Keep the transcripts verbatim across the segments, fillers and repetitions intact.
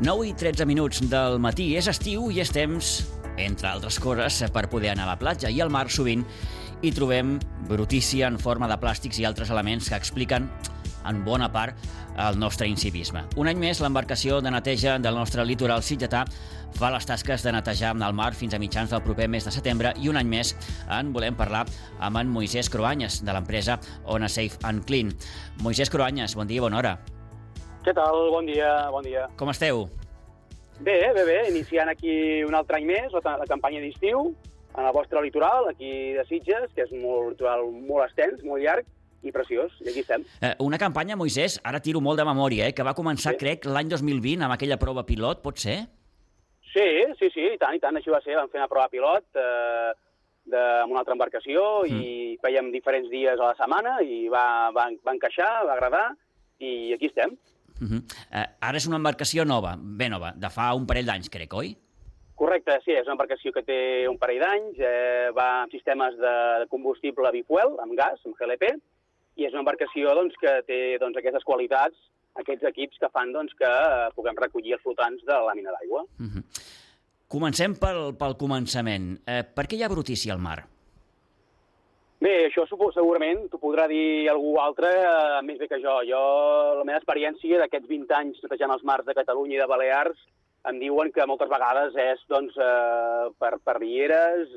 nou i tretze minuts del matí, és estiu i és temps, entre altres coses, per poder anar a la platja. I al mar sovint hi trobem brutícia en forma de plàstics i altres elements que expliquen en bona part el nostre incivisme. Un any més, l'embarcació de neteja del nostre litoral sitgetà fa les tasques de netejar el mar fins a mitjans del proper mes de setembre i un any més en volem parlar amb en Moisès Cruanyes, de l'empresa Ona Safe and Clean. Moisès Cruanyes, bon dia i bona hora. Què tal? Bon dia, bon dia. Com esteu? Bé, bé, bé. Iniciant aquí un altre any més, la, la campanya d'estiu, en el vostre litoral, aquí de Sitges, que és un litoral molt extens, molt llarg, i preciós, i aquí estem. Eh, una campanya, Moisès, ara tiro molt de memòria, eh, que va començar, sí. crec, l'any dos mil vint, amb aquella prova pilot, pot ser? Sí, sí, sí, i tant, i tant, així va ser. Vam fer una prova pilot eh, de, amb una altra embarcació mm. i fèiem diferents dies a la setmana i va, va, va encaixar, va agradar, i aquí estem. Uh-huh. Eh, ara és una embarcació nova, bé nova, de fa un parell d'anys, crec, oi? Correcte, sí, és una embarcació que té un parell d'anys, eh, va amb sistemes de, de combustible bifuel, amb gas, amb G L P, i és una embarcació doncs, que té doncs, aquestes qualitats, aquests equips que fan doncs, que eh, puguem recollir els flotants de la làmina d'aigua. Uh-huh. Comencem pel, pel començament. Eh, per què hi ha brutícia al mar? Bé, això segurament t'ho podrà dir algú altre eh, més bé que jo. Jo, la meva experiència d'aquests vint anys netejant els mars de Catalunya i de Balears, em diuen que moltes vegades és doncs, eh, per, per rieres,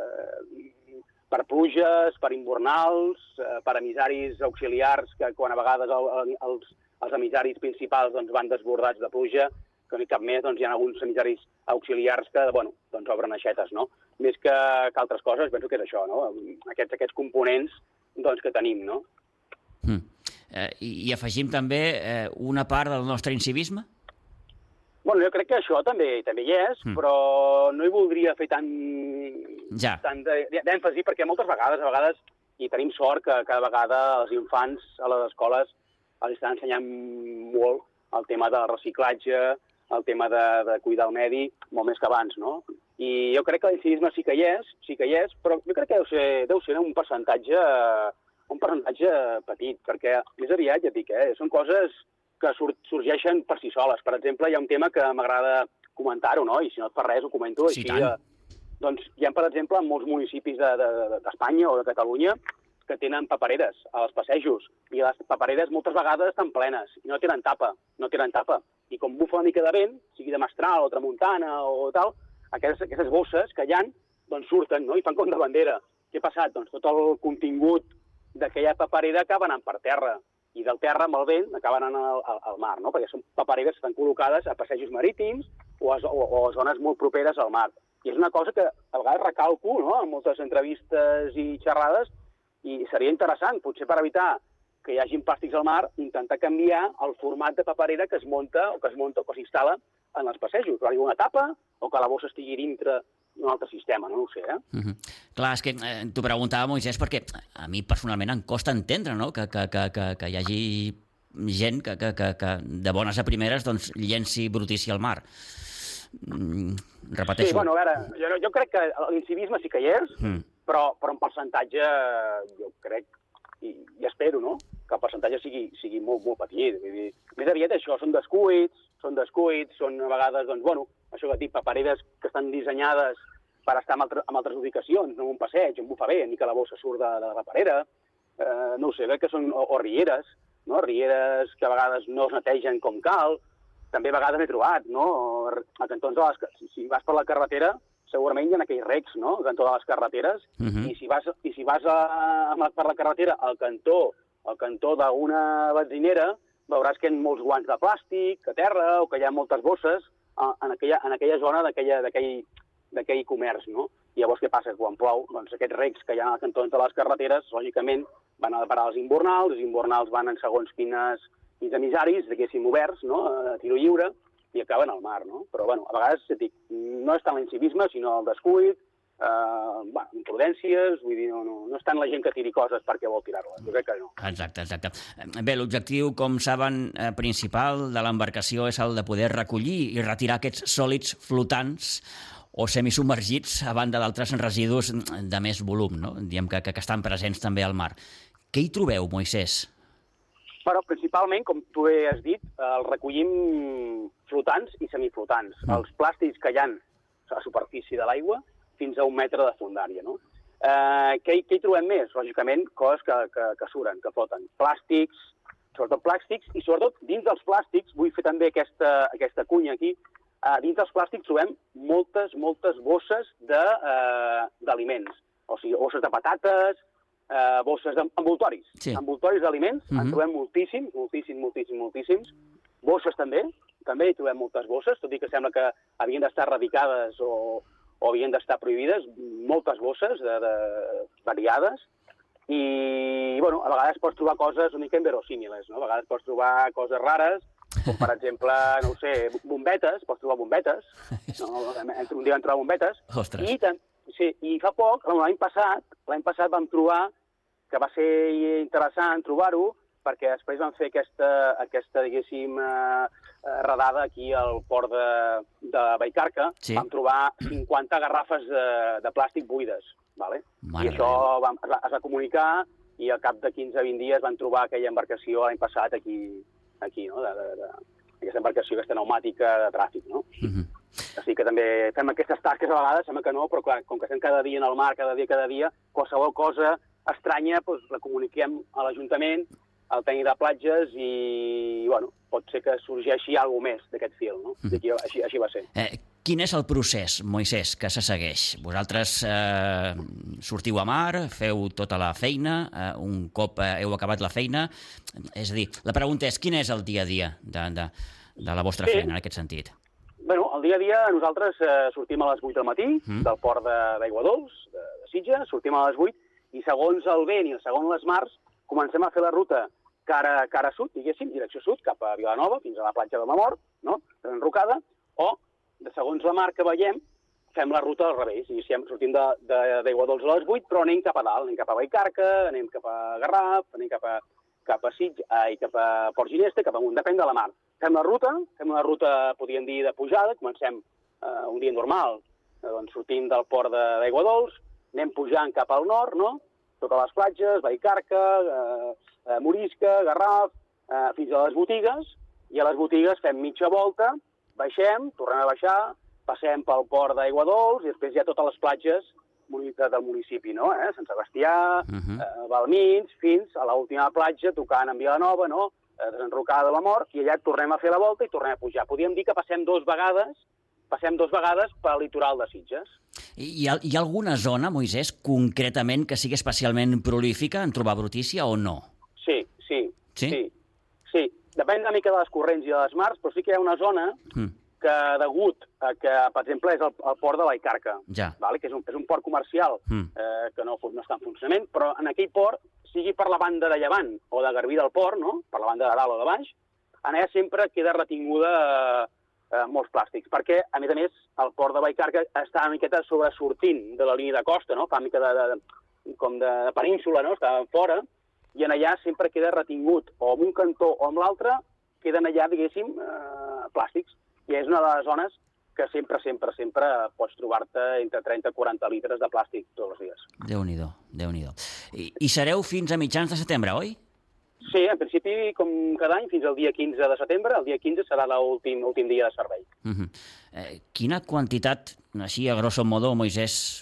eh, per pluges, per invernals, eh, per emissaris auxiliars, que quan a vegades el, el, els, els emissaris principals doncs, van desbordats de pluja, que no hi cap més, doncs, hi ha alguns emissaris auxiliars que bueno, doncs, obren aixetes, no? Més que, que altres coses, penso que és això, no? Aquests, aquests components doncs, que tenim, no? Mm. Eh, i, I afegim també eh, una part del nostre incivisme? Bueno, jo crec que això també també hi és, mm. però no hi voldria fer tant, ja. tant d'èmfasi, perquè moltes vegades, a vegades, i tenim sort que cada vegada els infants a les escoles els estan ensenyant molt el tema del reciclatge, el tema de, de cuidar el medi, molt més que abans, no? I jo crec que l'incivisme sí que hi és, sí que hi és, però jo crec que deu ser, deu ser un percentatge, un percentatge petit, perquè més aviat, ja et dic, eh, són coses que sorgeixen per si soles. Per exemple, hi ha un tema que m'agrada comentar-ho, no? I si no et fa res, ho comento sí, així. Eh, doncs hi ha, per exemple, molts municipis d'Espanya de, de, o de Catalunya que tenen papereres als passejos, i les papereres moltes vegades estan plenes, i no tenen tapa, no tenen tapa. I com bufa una mica de vent, sigui de mestral o tramuntana o tal, aquestes, aquestes bosses que hi ha, doncs surten, no? I fan com de bandera. Què ha passat? Doncs tot el contingut d'aquella paperera acaba anant per terra, i del terra, amb el vent, acaben anant al, al, al mar, no? Perquè són papereres que estan col·locades a passejos marítims o a, o, o a zones molt properes al mar. I és una cosa que a vegades recalco, no?, en moltes entrevistes i xerrades, i seria interessant, potser per evitar que hi hagin plàstics al mar, intentar canviar el format de paperera que es munta o que es munta o que s'instal·la en els passejos. Que hi hagi una tapa o que la bossa estigui dintre d'un altre sistema, no, no ho sé, eh? Uh-huh. Clar, és que eh, t'ho preguntava, Moisès, perquè a mi personalment em costa entendre, no?, que, que, que, que, que hi hagi gent que, que, que, que de bones a primeres doncs, llenci brutícia al mar. Mm, repeteixo. Sí, bueno, a veure, jo, jo crec que l'incivisme sí que hi és, mm. però, però en percentatge jo crec, i, i espero, no?, que el percentatge sigui, sigui molt, molt petit. Vull dir, més aviat això, són descuits, són descuits, són a vegades, doncs, bueno, això que et dic, papereres que estan dissenyades per estar en, altre, en altres ubicacions, no en un passeig, on bufa bé, ni que la bossa surt de, de la paperera, eh, no ho sé, crec que són, o, o rieres, no?, rieres que a vegades no es netegen com cal, també a vegades n'he trobat, no?, a cantons de les... Si, si vas per la carretera, segurament hi ha aquells recs, no?, al cantó de les carreteres, uh-huh. i si vas, i si vas a, a, per la carretera al cantó, al cantó d'una benzinera, veuràs que hi ha molts guants de plàstic a terra o que hi ha moltes bosses en aquella, en aquella zona d'aquell comerç, no? I llavors què passa? Quan plou, doncs aquests recs que hi ha als cantons de les carreteres, lògicament, van a parar als invernals, els invernals van en segons quines, quins emissaris, diguéssim, oberts, no?, a tiro lliure, i acaben al mar, no? Però, bueno, a vegades, dic, no és tant l'incivisme, sinó el descuit, Uh, bueno, imprudències, vull dir, no, no, no és tant la gent que tiri coses perquè vol tirar-les, jo crec que no. Exacte, exacte. Bé, l'objectiu, com saben, principal de l'embarcació és el de poder recollir i retirar aquests sòlids flotants o semisubmergits a banda d'altres residus de més volum, no? Diem que, que estan presents també al mar. Què hi trobeu, Moisès? Però principalment, com tu bé has dit, els recollim flotants i semiflotants. Mm. Els plàstics que hi ha a la superfície de l'aigua fins a un metre de fondària, no? Eh, què, què hi trobem més? Lògicament, coses que, que, que suren, que floten. Plàstics, sobretot plàstics, i sobretot dins dels plàstics, vull fer també aquesta, aquesta cunya aquí, eh, dins dels plàstics trobem moltes, moltes bosses d'aliments. Eh, o sigui, bosses de patates, eh, bosses d'envoltoris. Sí. Envoltoris d'aliments, uh-huh. En trobem moltíssims, moltíssims, moltíssims, moltíssims. Bosses també, també hi trobem moltes bosses, tot i que sembla que havien d'estar erradicades o, o havien d'estar prohibides, moltes bosses de, de, variades. I, bueno, a vegades pots trobar coses una mica inverosímiles, no? A vegades pots trobar coses rares, com per exemple, no ho sé, bombetes, pots trobar bombetes, no? Un dia vam trobar bombetes. Ostres. I, sí, i fa poc, l'any passat, l'any passat vam trobar, que va ser interessant trobar-ho, perquè després vam fer aquesta, aquesta diguéssim, eh, redada aquí al port de, de Vallcarca. Sí. Vam trobar cinquanta garrafes de, de plàstic buides, vale? I això vam, es, va, es va comunicar i al cap de quinze a vint dies van trobar aquella embarcació l'any passat aquí, aquí no? de, de, de, aquesta embarcació, aquesta pneumàtica de tràfic, no? Uh-huh. Així que també fem aquestes tasques a vegades, sembla que no, però clar, com que estem cada dia en el mar, cada dia, cada dia, qualsevol cosa estranya doncs, la comuniquem a l'Ajuntament, al tècnic de platges i, bueno, pot ser que sorgeixi alguna més d'aquest fil, no? Mm. Aquí, així, així va ser. Eh, quin és el procés, Moisès, que se segueix? Vosaltres eh, sortiu a mar, feu tota la feina, eh, un cop eh, heu acabat la feina, és a dir, la pregunta és quin és el dia a dia de, de, de la vostra sí. feina en aquest sentit? Bueno, el dia a dia nosaltres eh, sortim a les vuit del matí mm. del port d'Aiguadols, de, de Sitges, sortim a les vuit i segons el vent i segons les mars comencem a fer la ruta cara, cara sud, diguéssim, direcció sud, cap a Vilanova, fins a la platja de la Mort, no? Enrocada, o, de segons la mar que veiem, fem la ruta al revés. I sortim d'Aiguadols a les vuit, però anem cap a dalt, anem cap a Vallcarca, anem cap a Garraf, anem cap a, cap a Sitges, i cap a Port Ginesta, cap a amunt, depèn de la mar. Fem la ruta, fem una ruta, podríem dir, de pujada, comencem eh, un dia normal, eh, doncs sortim del port d'Aiguadols, anem pujant cap al nord, no?, totes les platges, Vallcarca, eh, eh, Morisca, Garraf, eh, fins a les botigues, i a les botigues fem mitja volta, baixem, tornem a baixar, passem pel port d'Aiguadols i després hi ha totes les platges del municipi, no? Eh? Sant Sebastià, uh-huh. eh, Balmins, fins a l'última platja, tocant en Vilanova, no? Eh, desenrocada de la Mort, i allà tornem a fer la volta i tornem a pujar. Podríem dir que passem dues vegades passem dues vegades pel litoral de Sitges. Hi ha, hi ha alguna zona, Moisès, concretament, que sigui especialment prolífica en trobar brutícia o no? Sí, sí, sí. sí, sí. Depèn una mica de les corrents i de les mars, però sí que hi ha una zona mm. que, degut a que, per exemple, és el, el port de Vallcarca, ja. vale? Que és un, és un port comercial mm. eh, que no, no està en funcionament, però en aquell port, sigui per la banda de llevant o de Garbí del Port, no? Per la banda de dalt o de baix, en allà sempre queda retinguda eh, Eh, molts plàstics, perquè, a més a més, el port de Vallcarca està una miqueta sobresortint de la línia de costa, no? Fa una mica de, de, com de, de península, no? Està fora, i en allà sempre queda retingut, o amb un cantó o amb l'altre, queden allà, diguéssim, eh, plàstics. I és una de les zones que sempre, sempre, sempre pots trobar-te entre trenta i quaranta litres de plàstic tots els dies. Déu-n'hi-do, Déu-n'hi-do. I, I sereu fins a mitjans de setembre, oi? Sí, en principi, com cada any, fins al dia quinze de setembre. El dia quinze serà l'últim últim dia de servei. Uh-huh. eh, quina quantitat, així a grosso modo, Moisès,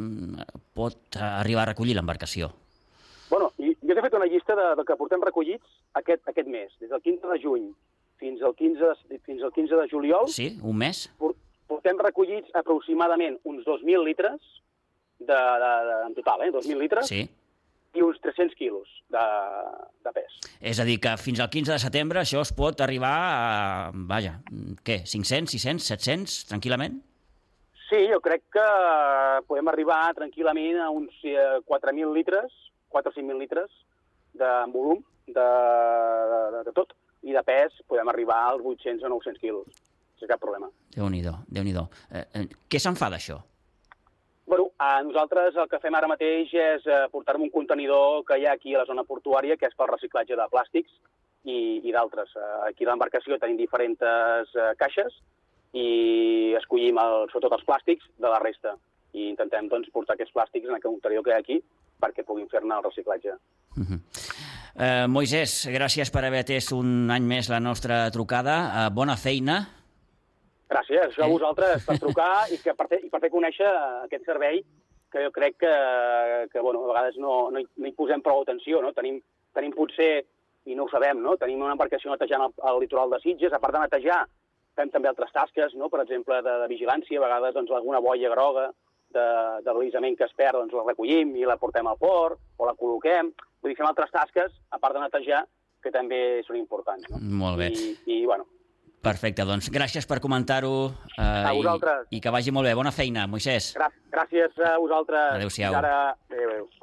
pot arribar a recollir l'embarcació? Bueno, jo t'he fet una llista de, de que portem recollits aquest, aquest mes, des del quinze de juny fins al quinze, fins al quinze de juliol. Sí, un mes. Portem recollits aproximadament uns dos mil litres, de, de, de, en total, eh? dos mil litres. Sí. I uns tres-cents quilos de, de pes. És a dir, que fins al quinze de setembre això es pot arribar a, vaja, què, cinc-cents, sis-cents, set-cents, tranquil·lament? Sí, jo crec que podem arribar tranquil·lament a uns quatre mil litres, quatre o cinc mil litres de volum de, de, de tot, i de pes podem arribar als vuit-cents o nou-cents quilos, sense cap problema. Déu-n'hi-do, Déu-n'hi-do. Eh, eh, què se'n fa d'això? Bueno, a nosaltres el que fem ara mateix és portar un contenidor que hi ha aquí a la zona portuària, que és pel reciclatge de plàstics i, i d'altres. Aquí a l'embarcació tenim diferents caixes i escollim el, sobretot els plàstics de la resta. I intentem doncs, portar aquests plàstics en aquest contenidor que hi ha aquí perquè puguin fer-ne el reciclatge. Uh-huh. Uh, Moisès, gràcies per haver atès un any més la nostra trucada. Uh, bona feina. Gràcies, això a vosaltres per trucar i, que per, fer, i per fer conèixer aquest servei que jo crec que, que bueno, a vegades no, no, hi, no hi posem prou atenció, no? Tenim, tenim potser, i no ho sabem, no? Tenim una embarcació netejant al, al litoral de Sitges, a part de netejar, fem també altres tasques, no? Per exemple, de, de vigilància, a vegades doncs, alguna boia groga de, de l'alisament que es perd, doncs la recollim i la portem al port, o la col·loquem. Vull dir, fem altres tasques, a part de netejar, que també són importants. No? Molt bé. I, i bueno... Perfecte, doncs gràcies per comentar-ho eh, a vosaltres. I, i que vagi molt bé. Bona feina, Moisès. Gràcies a vosaltres. Adéu-siau. Ara... Adéu, adéu.